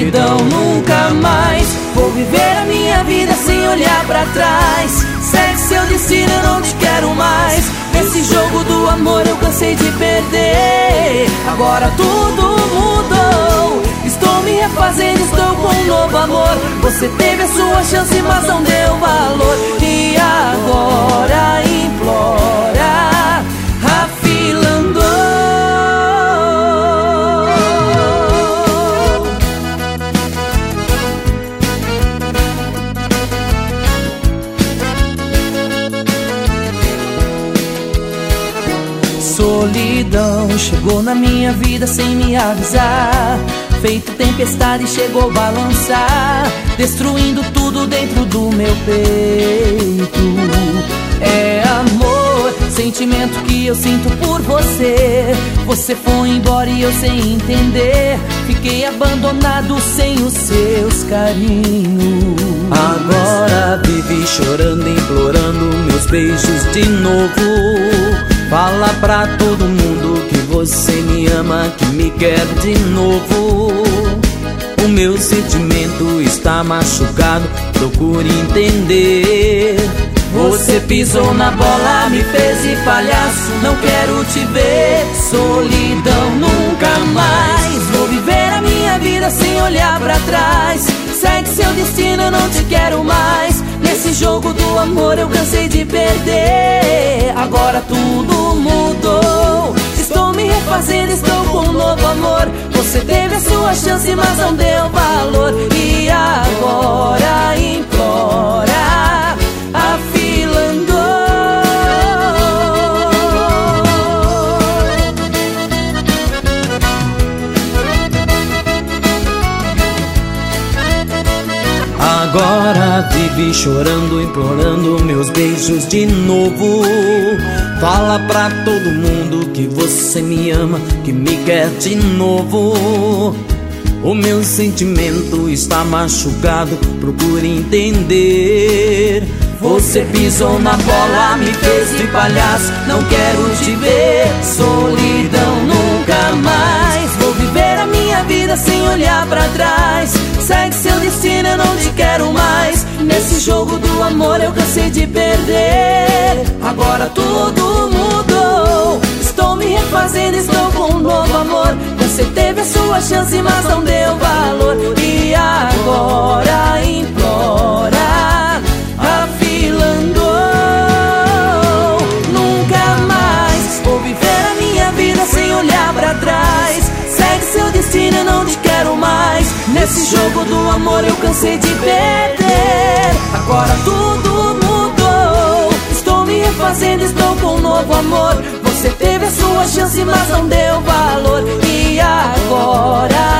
solidão nunca mais. Vou viver a minha vida sem olhar pra trás. Segue seu destino, eu não te quero mais. Esse jogo do amor eu cansei de perder. Agora tudo mudou. Estou me refazendo, estou com um novo amor. Você teve a sua chance, mas não deu valor. E agora implora a fila andou. Solidão chegou na minha vida sem me avisar. Feito tempestade chegou a balançar, destruindo tudo dentro do meu peito. É amor, sentimento que eu sinto por você. Você foi embora e eu sem entender. Fiquei abandonado sem os seus carinhos. Agora vive chorando, implorando meus beijos de novo. Fala pra todo mundo que você me ama, que me quer de novo. O meu sentimento está machucado, procure entender. Você pisou na bola, me fez de palhaço, não quero te ver. Solidão nunca mais. Vou viver a minha vida sem olhar pra trás. Segue seu destino, eu não te quero mais. Nesse jogo do amor eu cansei de perder. Agora tudo mudou. Estou me refazendo, estou com um novo amor. Você teve a sua chance, mas não deu valor. E agora implora a fila andou. Agora vive chorando, implorando meus beijos de novo. Fala pra todo mundo que você me ama, que me quer de novo. O meu sentimento está machucado, procure entender. Você pisou na bola, me fez de palhaço, não quero te ver. Solidão nunca mais. Vou viver a minha vida sem olhar pra trás. Segue seu destino, eu não te quero mais. Nesse jogo do amor eu cansei de perder. Agora tudo mudou. Estou me refazendo, estou com um novo amor. Você teve a sua chance, mas não deu valor. E agora implora a fila andou. Nunca mais vou viver a minha vida sem olhar pra trás. Segue seu destino, eu não te quero mais. Nesse jogo do amor eu cansei de perder. Agora tudo mudou. Estou me refazendo, estou com um novo amor. Você teve a sua chance, mas não deu valor. E agora